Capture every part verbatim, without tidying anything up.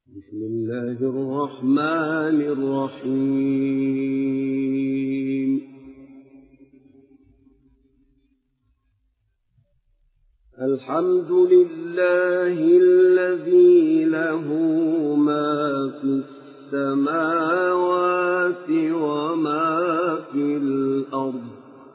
بسم الله الرحمن الرحيم. الحمد لله الذي له ما في السماوات وما في الأرض،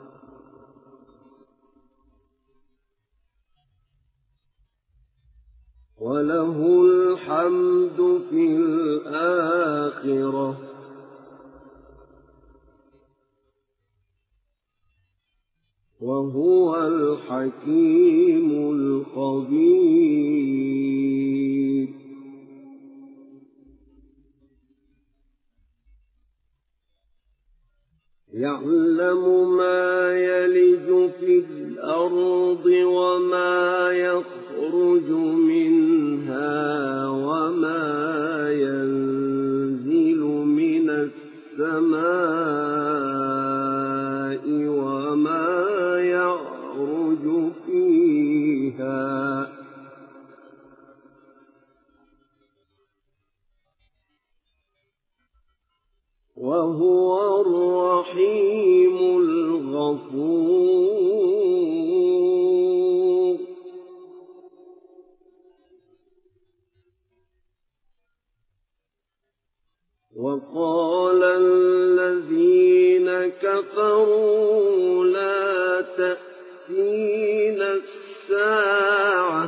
وله الحمد في الآخرة، وهو الحكيم الخبير. يعلم ما يلج في الأرض وما يخرج منها وما ينزل من السماء وما يعرج فيها، وهو الرحيم الغفور. وقال الذين كفروا لا تأتينا الساعة،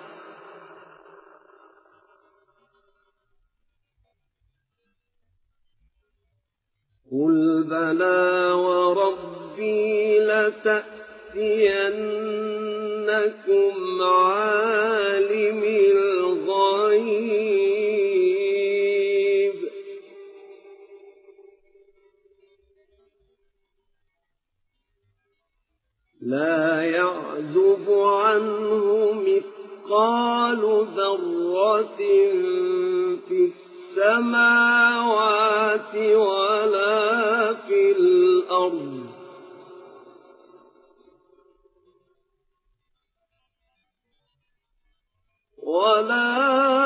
قل بلى وربي لتأتينكم عالم الغيب لا يعزب عنه مثقال ذرة في السماوات ولا في الأرض، ولا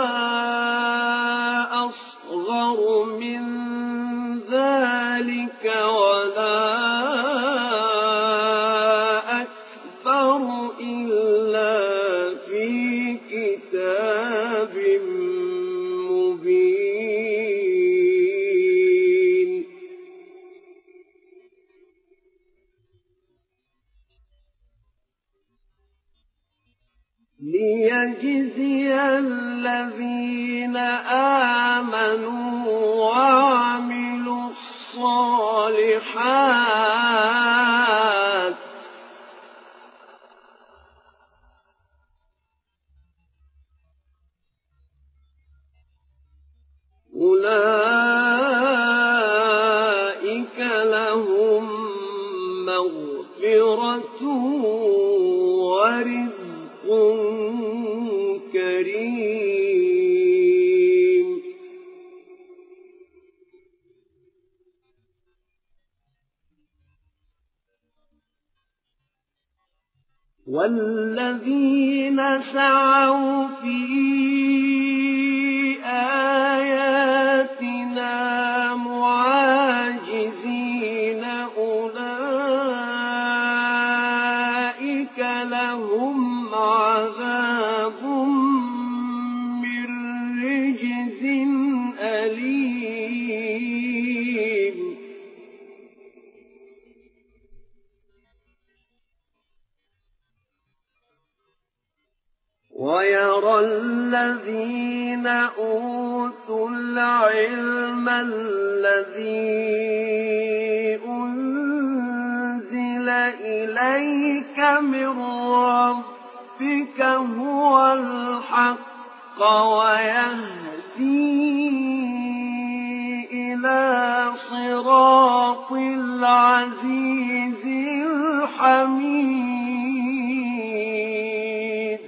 أصغر من ذلك ولا أكبر إلا في كتاب مبين. ليجزي الذين آمنوا وعملوا الصالحات أولئك لهم مغفرة ورزق كريم. والذين سعوا في آياتنا معاجزين أولئك لهم عذاب من رجز أليم. ويرى الذين أوتوا العلم الذي أنزل إليك من ربك هو الحق ويهدي إلى صراط العزيز الحميد.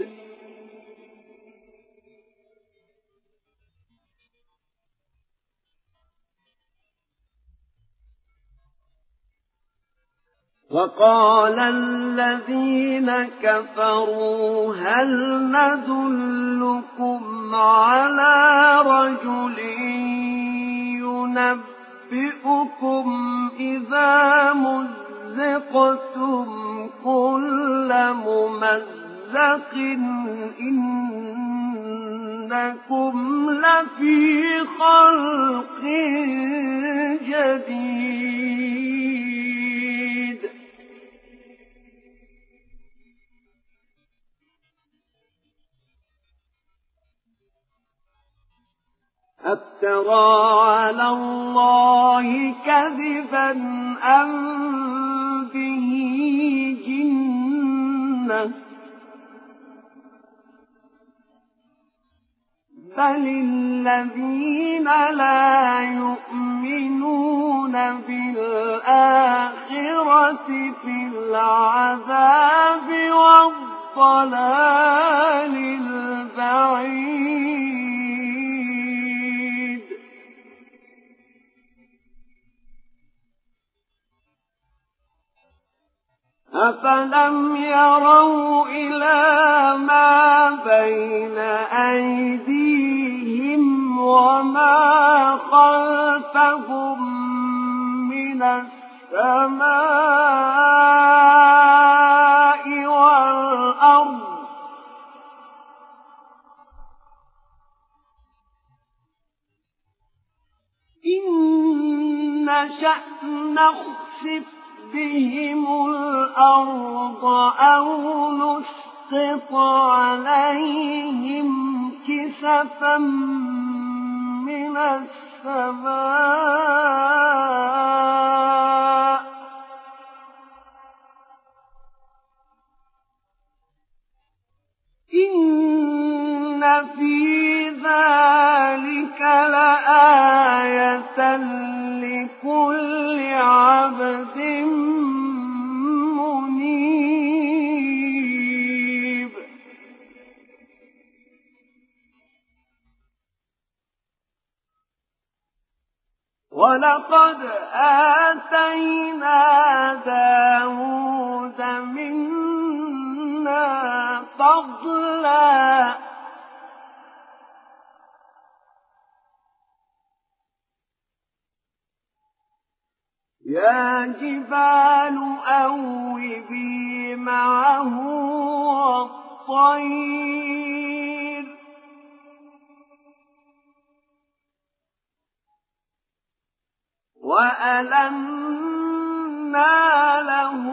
وقال الذين كفروا هل ندلكم على رجل رَجُلٍ يُنَبِّئُكُمْ إِذَا مُزِّقْتُمْ كُلَّ مُمَزَّقٍ إِنَّكُمْ لَفِي خَلْقٍ جَدِيدٍ أَفْتَرَىٰ عَلَى اللَّهِ كَذِبًا أَم بِهِ جِنَّةٌ ۗ بَلِ الَّذِينَ لَا يُؤْمِنُونَ بِالْآخِرَةِ فِي الْعَذَابِ وَالضَّلَالِ الْبَعِيدِ أَفَلَمْ يَرَوْا إِلَىٰ مَا بَيْنَ أَيْدِيهِمْ وَمَا خَلْفَهُم مِّنَ السَّمَاءِ وَالْأَرْضِ إِن نَّشَأْ نَخْسِفْ بِهِمُ الْأَرْضَ أَوْ نُسْقِطْ عَلَيْهِمْ كِسَفًا مِّنَ السَّمَاءِ إِنَّ فِي ذَلِكَ لَآيَةً لِكُلِّ عَبْدٍ مُنِيبٍ وَلَقَدْ آتَيْنَا دَاوُودَ مِنَّا فَضْلًا يَا جِبَالُ أَوِّبِي مَعَهُ وَالطَّيْرَ ۖ وَأَلَنَّا لَهُ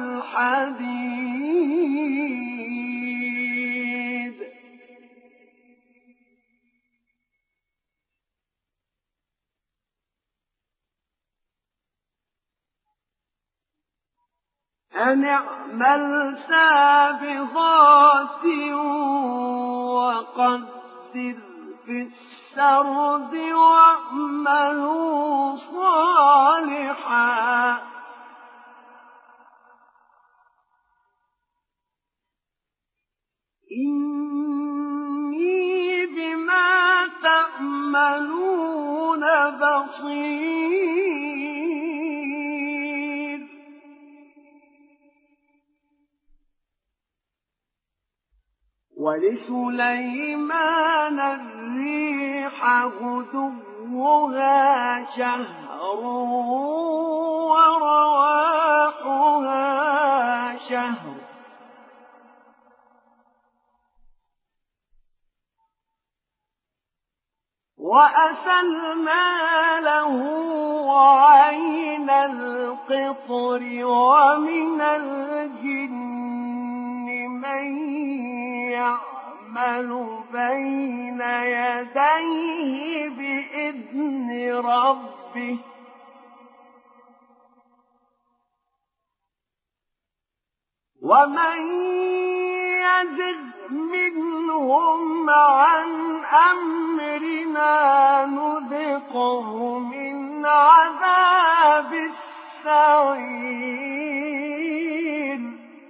الْحَدِيدَ أَنِ اعْمَلْ سَابِغَاتٍ وَقَدِّرْ فِي السَّرْدِ وَاعْمَلُوا صَالِحًا إِنِّي بِمَا تَعْمَلُونَ بَصِيرٌ وَلِسُلَيْمَانَ الرِّيحَ غُدُوُّهَا شَهْرٌ وَرَوَاحُهَا شَهْرٌ ۖ وَأَسَلْنَا لَهُ عَيْنَ الْقِطْرِ وَمِنَ الْجِنِّ مَن يَعْمَلُ بَيْنَ يَدَيْهِ بِإِذْنِ رَبِّهِ وَمَن يَزِغْ مِنْهُمْ عَنْ أَمْرِنَا نُذِقْهُ مِنْ عَذَابِ السَّعِيرِ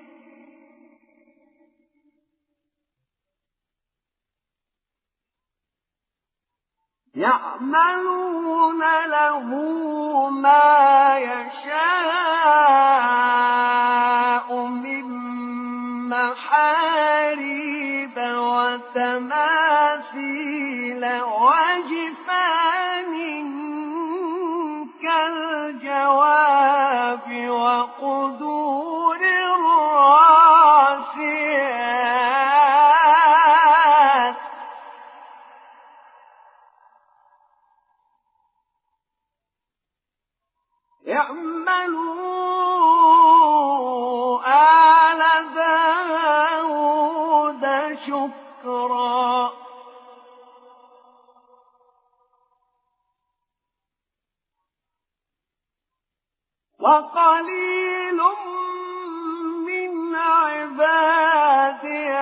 يَعْمَلُونَ لَهُ مَا يَشَاءُ مِن مَّحَارِيبَ وَتَمَاثِيلَ وجفان كالجواب وقدور الراسيات اعملوا آل داود شكرا وقليل من عبادي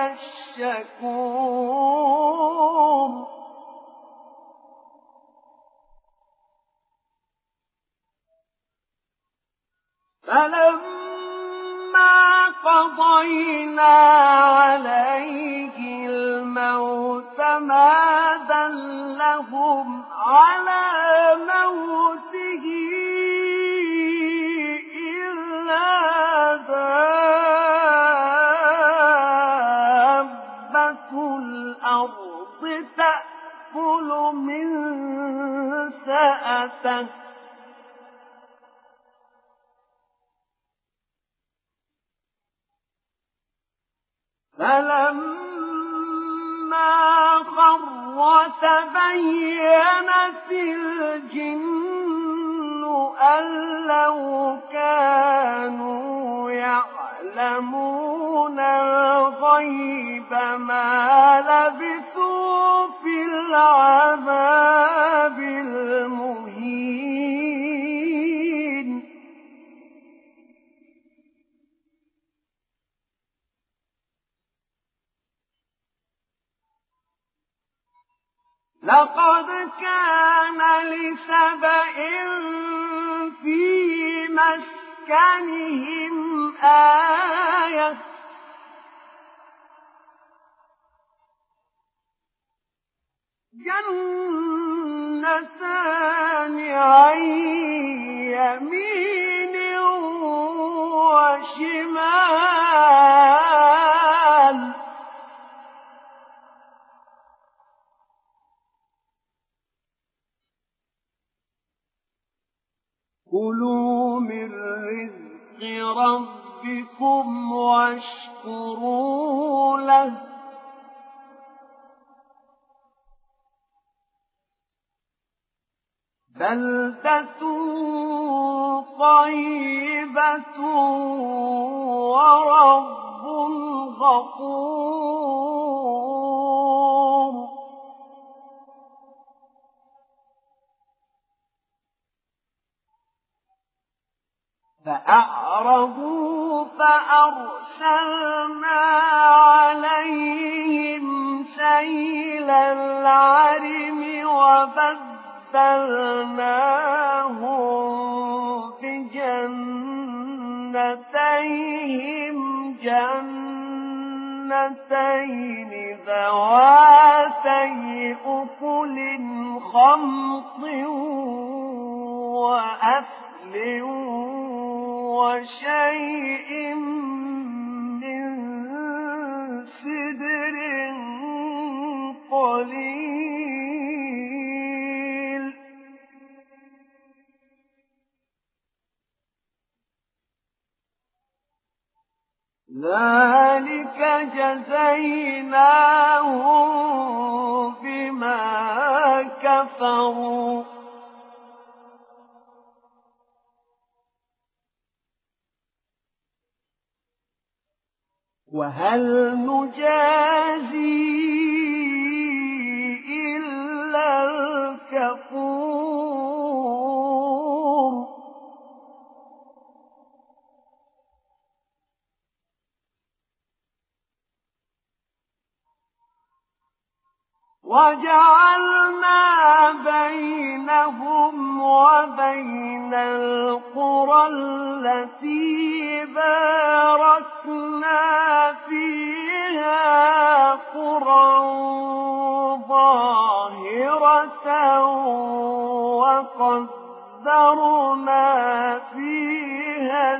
الشكور فلما قضينا عليه الموت ما دلهم على موته إلا دابة الأرض تأكل من سأته فلما خر تبينت الجن أن لو كانوا يعلمون الغيب ما لبثوا في العذاب المهين لقد كان لسبإ في مسكنهم آية جنتان عن يمين وشمال كلوا من رزق ربكم واشكروا له بلدة طيبة ورب غفور فأعرضوا فأرسلنا عليهم سيل العرم وبدلناهم بجنتيهم جنتين ذواتي أكل خمط وأثل وشيء من سدر قليل ذلك جزيناهم بما كفروا وهل نجازي إلا الكفور وجعلنا بينهم وبين القرى التي باركنا فيها قرى ظاهرة وقدرنا فيها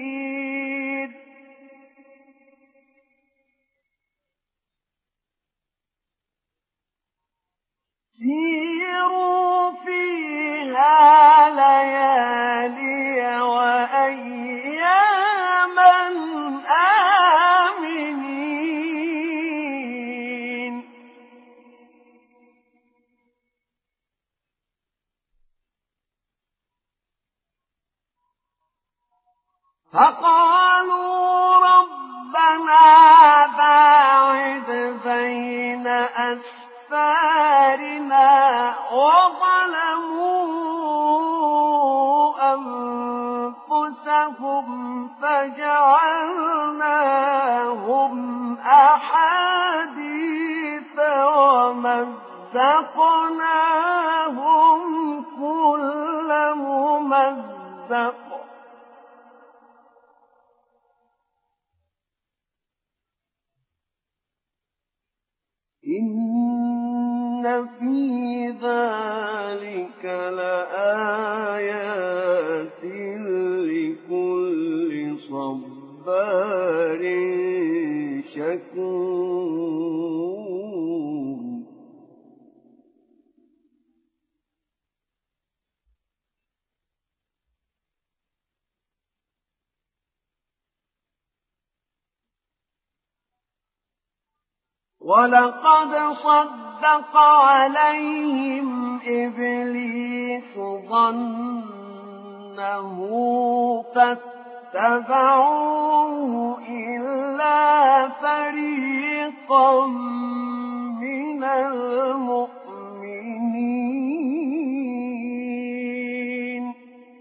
السير فقالوا ربنا باعد بين أسفارنا وظلموا أنفسهم فجعلناهم أحاديث ومزقناهم كل ممزق إن في ذلك لآيات لكل صبار شكور ولقد صدق عليهم إبليس ظنه فاتبعوه إلا فريقا من المؤمنين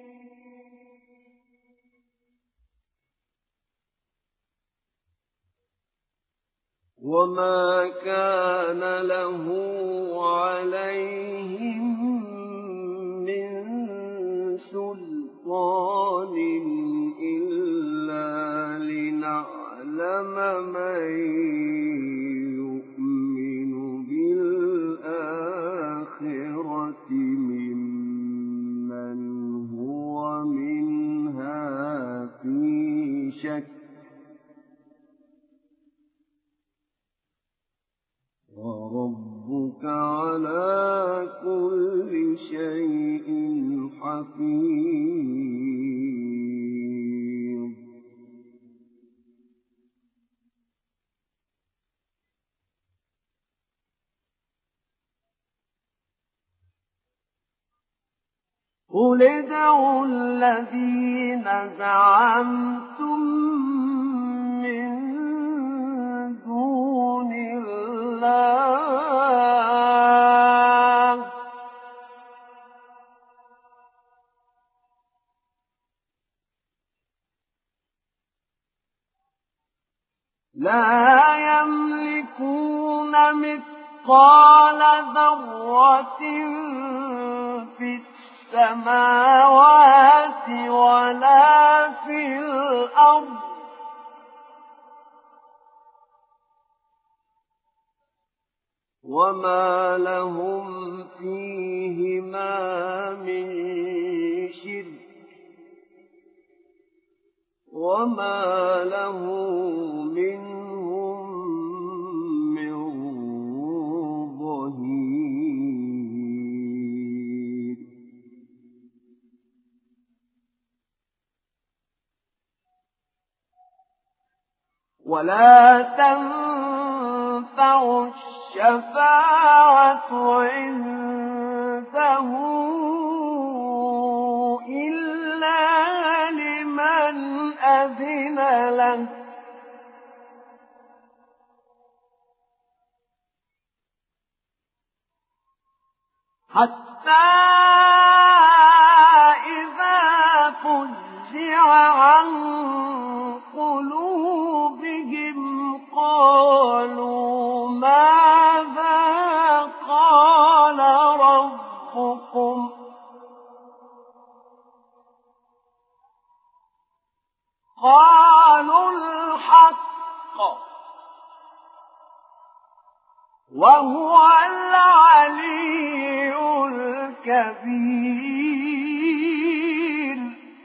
وما كان له عليهم من سلطان إلا لنعلم من يؤمن بالآخرة ممن هو منها في شك وربك على كل شيء حفيظ قل ادعوا الذين زعمتم من دون الله لا يملكون مثقال ذرة في السماوات ولا في الأرض وما لهم فيهما من شرك وما له منهم من ظهير ولا تنفع الشفاعة عنده إلا لمن أذن له حتى إذا فزع عن قلوبهم قالوا ماذا قال ربكم قالوا الحق وهو العلي الكبير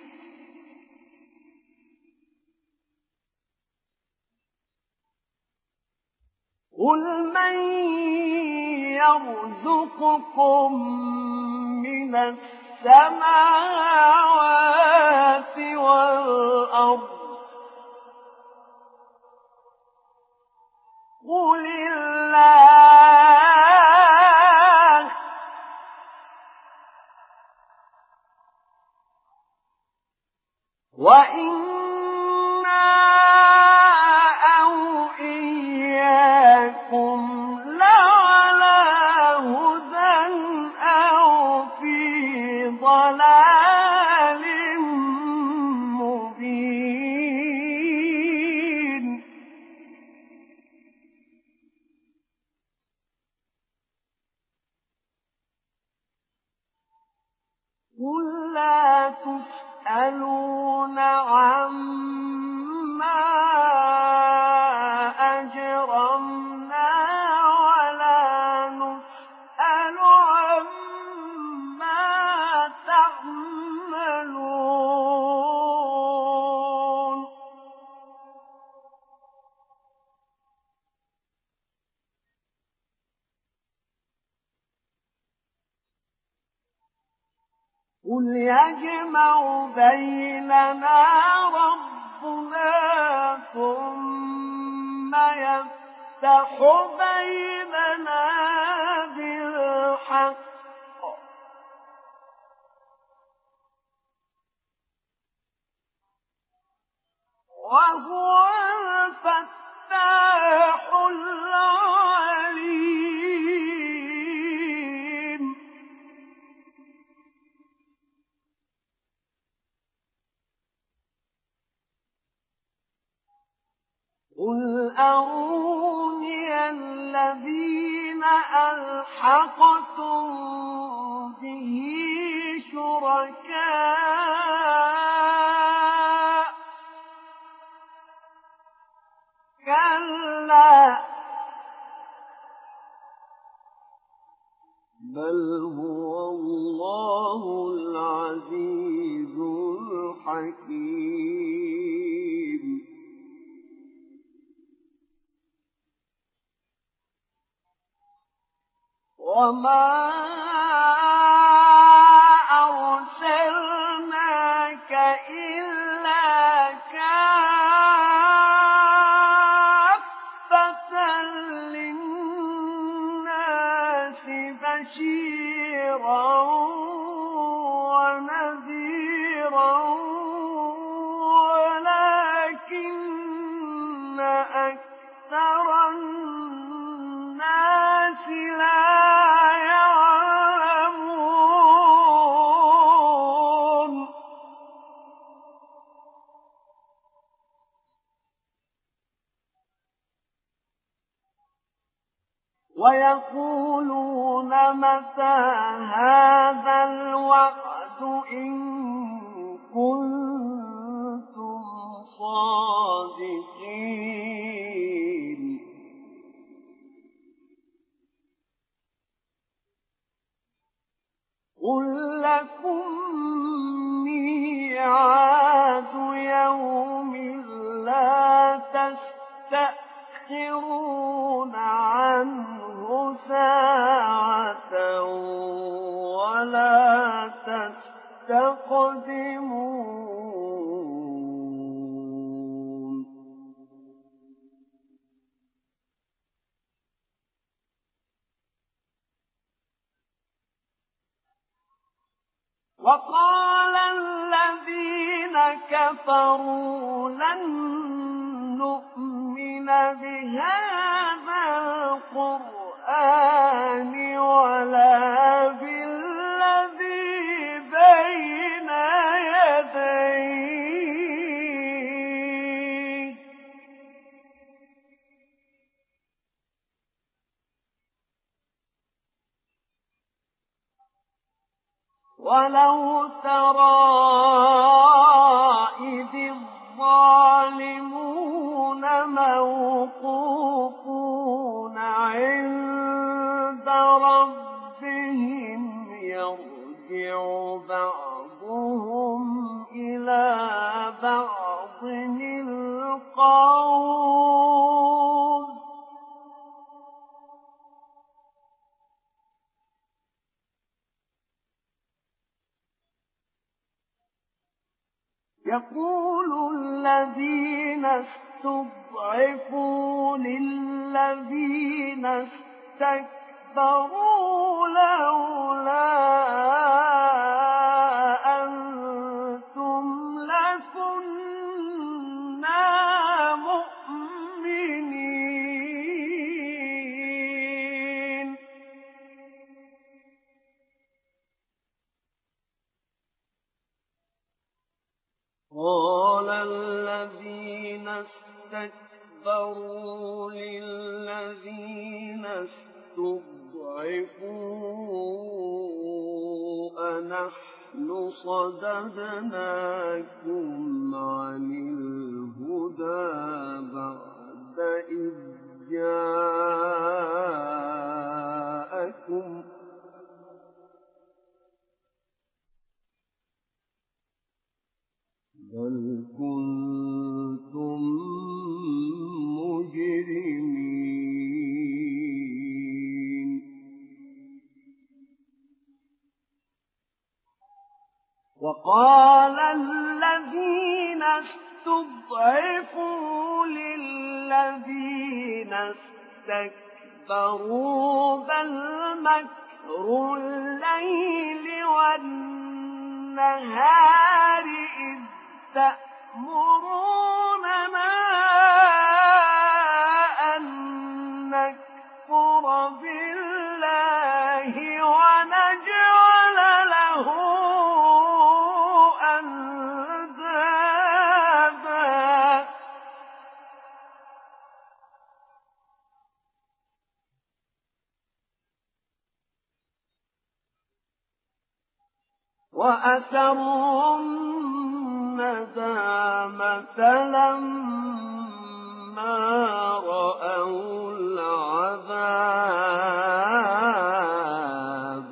قل من يرزقكم من السماوات والأرض قل الله وإن قُل لَّا تُسْأَلُونَ عَمَّا أَجْرَمْنَا وَلَا نُسْأَلُ عَمَّا تَعْمَلُونَ قُلْ يَجْمَعُ بَيْنَنَا رَبُّنَا ثُمَّ يَفْتَحُ بَيْنَنَا بِالْحَقِّ وَهُوَ الْفَتَّاحُ الْعَلِيمُ قُلْ أَرُونِيَ الَّذِينَ أَلْحَقْتُم بِهِ شُرَكَاءَ ۖ كَلَّا بَلْ هُوَ اللَّهُ الْعَزِيزُ الْحَكِيمُ وَمَا أَرْسَلْنَاكَ إِلَّا كَافَّةً لِّلنَّاسِ بَشِيرًا وَنَذِيرًا وَلَٰكِنَّ أَكْثَرَ النَّاسِ لَا يَعْلَمُونَ وَيَقُولُونَ مَتَىٰ هَٰذَا الْوَعْدُ إِن كُنتُمْ صَادِقِينَ قُل لَّكُم مِّيعَادُ يَوْمٍ لَّا تَسْتَأْخِرُونَ عَنْهُ سَاعَةً وَلَا تَسْتَقْدِمُونَ وَقَالَ الَّذِينَ كَفَرُوا لَن نُّؤْمِنَ بِهَٰذَا الْقُرْآنِ وَلَا بِالَّذِي بَيْنَ يَدَيْهِ وَلَوْ تَرَىٰ إِذِ الظَّالِمُونَ مَوْقُوفُونَ عِندَ رَبِّهِمْ يَرْجِعُ بَعْضُهُمْ إِلَىٰ بَعْضٍ الْقَوْلَ يَقُولُ الَّذِينَ اسْتُضْعِفُوا لِلَّذِينَ اسْتَكْبَرُوا لَوْلَا أَنتُمْ لَكُنَّا مُؤْمِنِينَ قَالَ الَّذِينَ اسْتَكْبَرُوا لِلَّذِينَ اسْتُضْعِفُوا أَنَحْنُ نحن صددناكم عن الهدى بعد إذ جاءكم بل كنتم مجرمين. وقال الذين استضعفوا للذين استكبروا بل مكر الليل والنهار إذ تأمروننا أن نكفر بالله ونجعل له أندادا وأسروا الندامة لما رأوا العذاب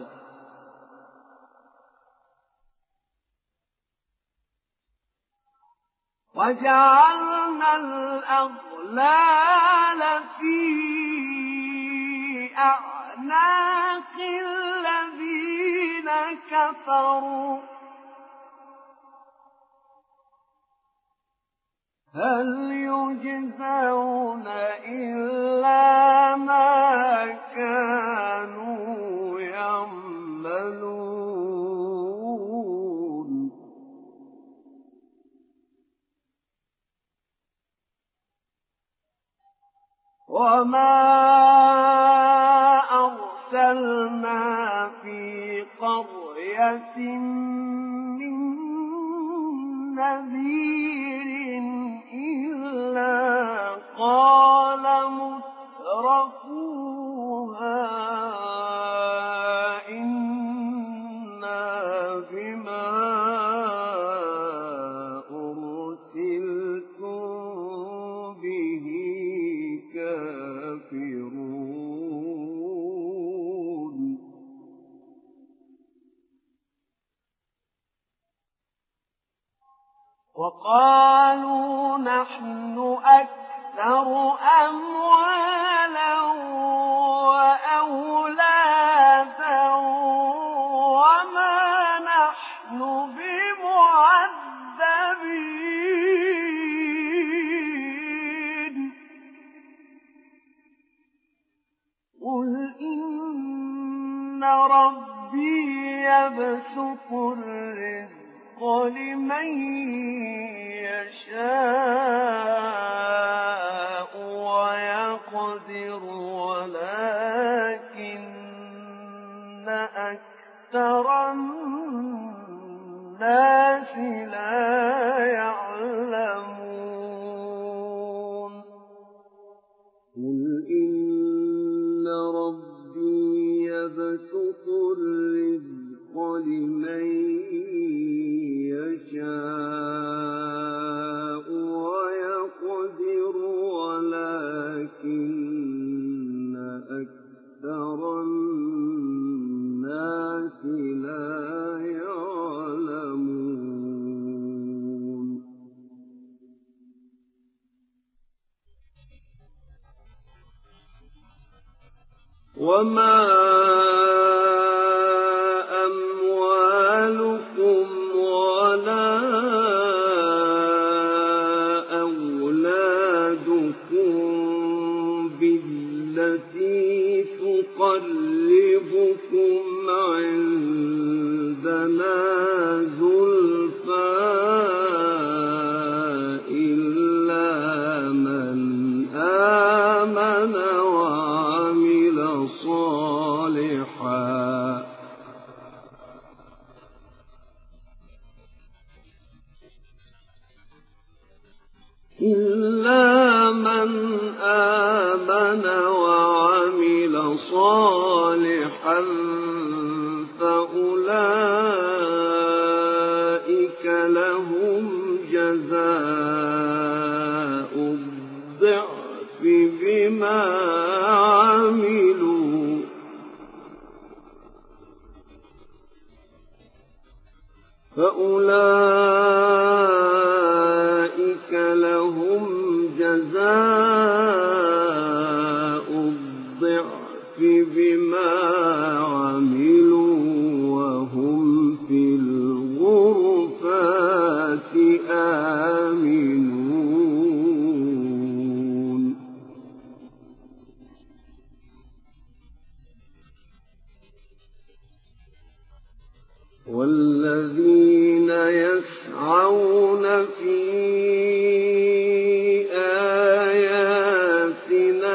وجعلنا الأغلال في أعناق الذين كفروا هل يجزون إلا ما كانوا يعملون. وما أرسلنا في قرية من نذير إلا قال مترفوها إنا بما أرسلتم به كافرون. وقالوا نحن أكثر أموالا وأولادا وما نحن بمعذبين قل إن ربي يبسط الرزق لمن يشاء ويقدر ولكن أكثر الناس لا يعلمون. قل إن ربي يبسط الرزق لمن يشاء ويقدر ولكن أكثر الناس لا يعلمون. وما أموالكم ولا أولادكم بالتي تقربكم عندنا زلفى إلا من آمن وعمل صالحا إلا من آمن وعمل صالحا صالحا فأولئك لهم جزاء الضعف بما عملوا فأولئك لهم جزاء الضعف بما عملوا وهم في الغرفات آمنون والذين يسعون في آياتنا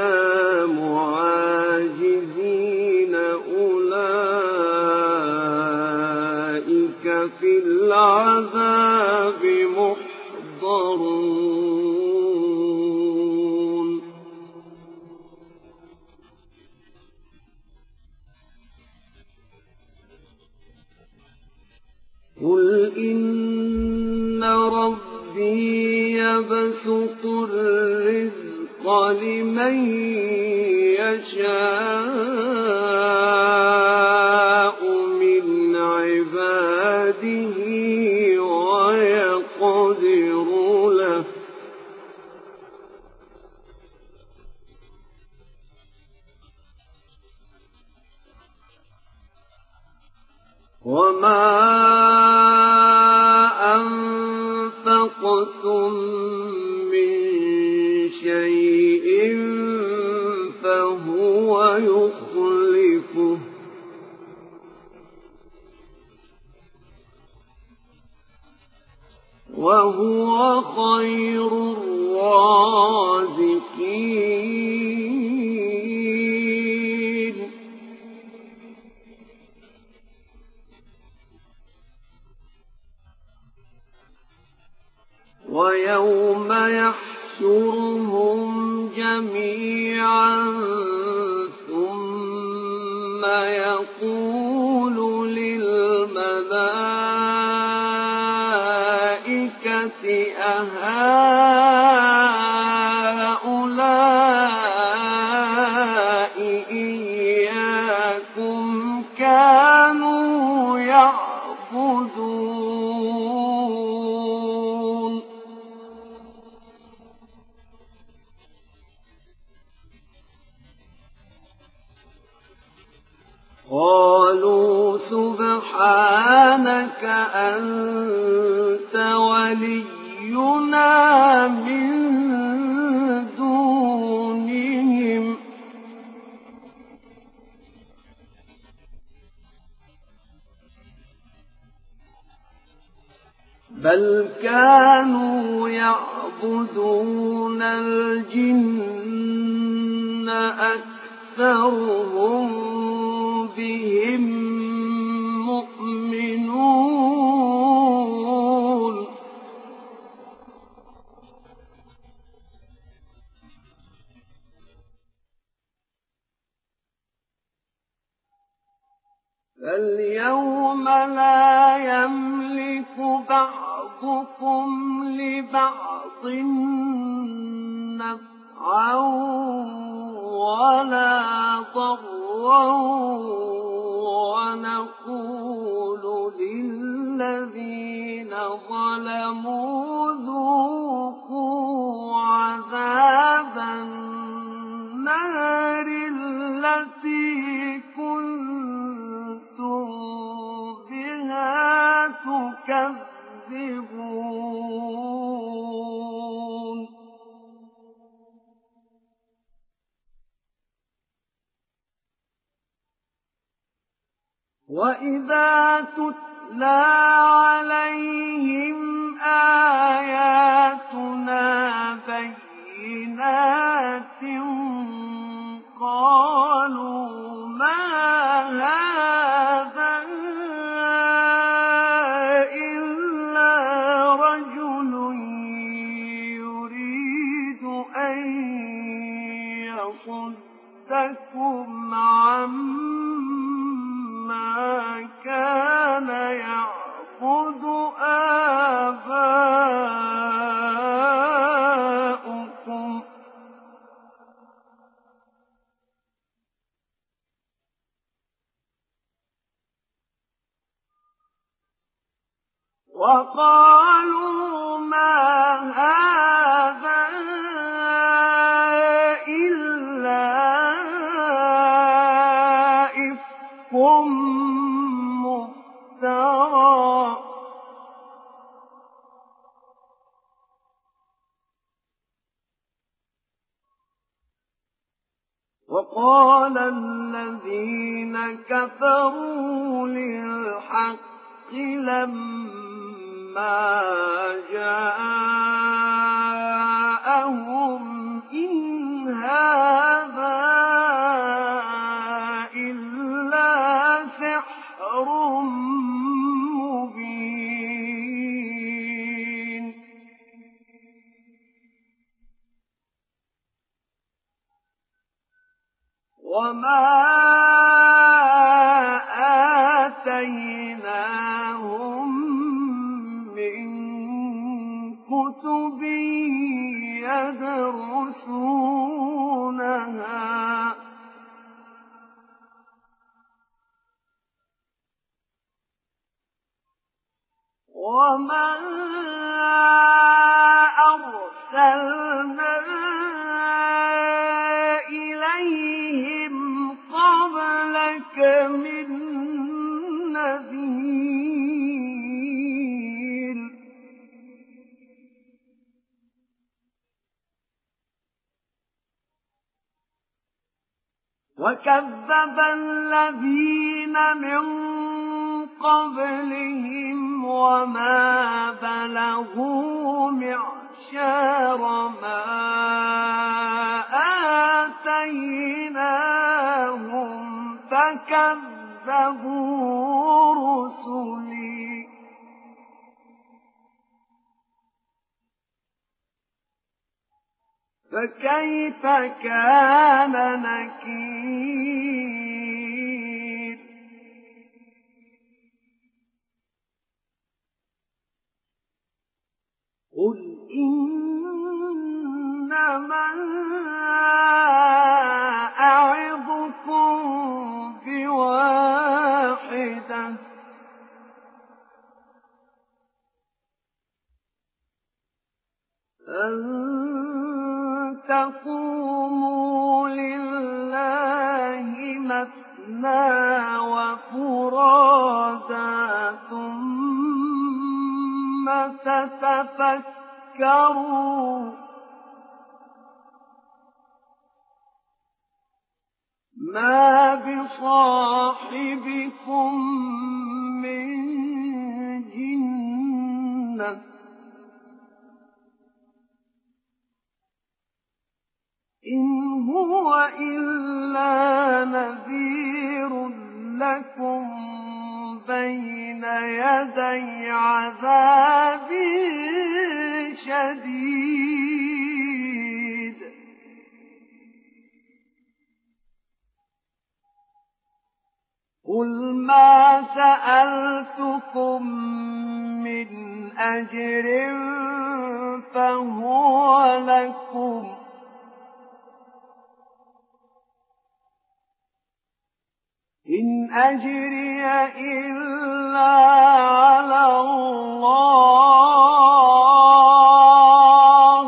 معاجزين أولئك في العذاب محضرون قل إن ربي يبسط الرزق لمن يشاء من عباده ويقدر له وما أنفقتم من شيء فهو يخلفه وهو خير الرازقين ويوم يحشرهم جميعا ثم يقول للملائكة أهؤلاء إياكم كانوا يعبدون قالوا سبحانك أنت ولينا من دونهم بل كانوا يعبدون الجن أكثرهم بهم مؤمنون فاليوم لا يملك بعضكم لبعض نفعا ولا ضرا ونقول للذين ظلموا ذوقوا عذاب النار التي كنتم بها تكذبون وإذا تتلى عليهم آياتنا بينات قالوا ما هذا إلا رجل يريد أن يصدكم عما وقالوا ما هذا إلا إفك مفترى وقال الذين كفروا للحق لما جاءهم إن هذا إلا سحر مبين وما آتيناهم من كتب يدرسونها وما أرسلنا إليهم قبلك من نذير وكذب الذين من قبلهم وما بلغوا معشار ما آتيناهم فكذبوا رسلي فكيف كان نكير قل إنما أعظكم بواحدة أن تقوموا لله مثنى وفرادا ثم تتفكروا ما بصاحبكم من جنة إن هو إلا نذير لكم بين يدي عذاب شديد قل ما سألتكم من أجر فهو لكم إن أجري إلا على الله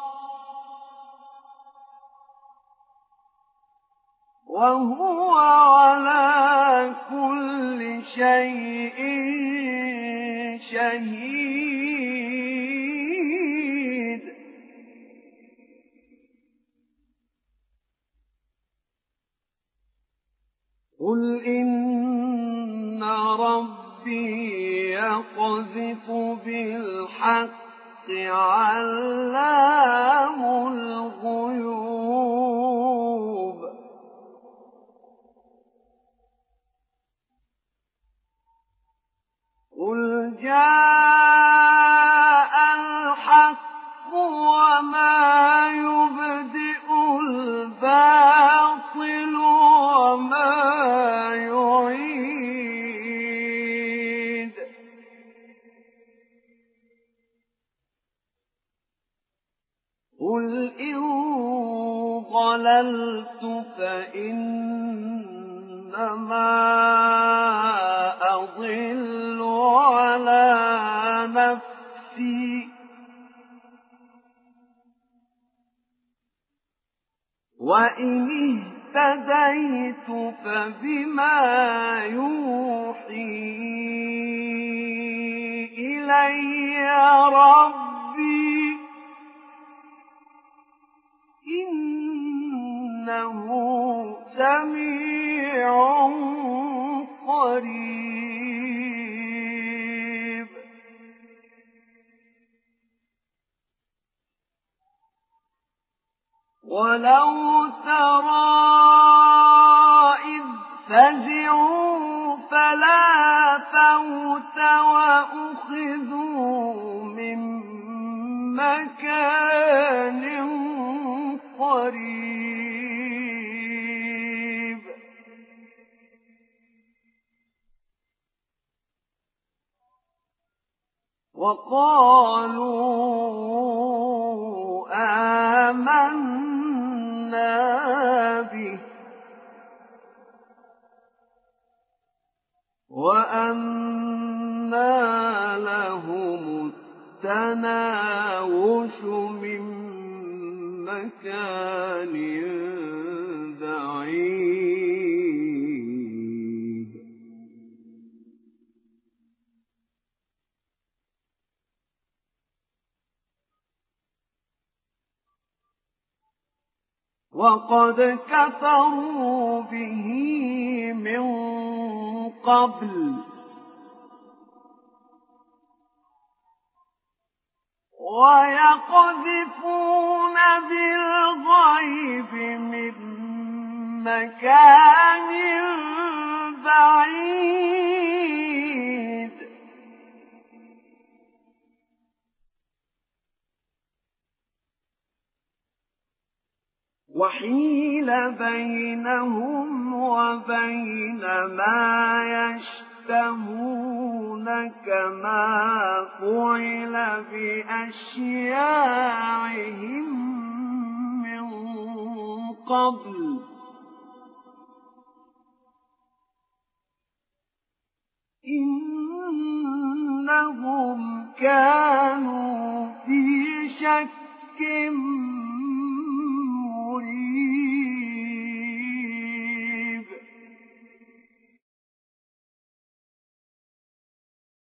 وهو على كل شيء شهيد قل إن ربي يقذف بالحق علام الغيوب قل جاء الحق وما يبدئ الباطل وما يعيد قل إن ضللت فإنما أضل على وإن اهتديت فبما يوحي إلي ربي إنه سميع قريب. ولو ترى إذ فزعوا فلا فوت وأخذوا من مكان قريب. وقالوا آمنا به وأنى لهم التناوش من مكان بعيد. وقد كفروا به من قبل ويقذفون بالغيب من مكان بعيد. وحيل بينهم وبين ما يشتهون كما فعل بأشياعهم من قبل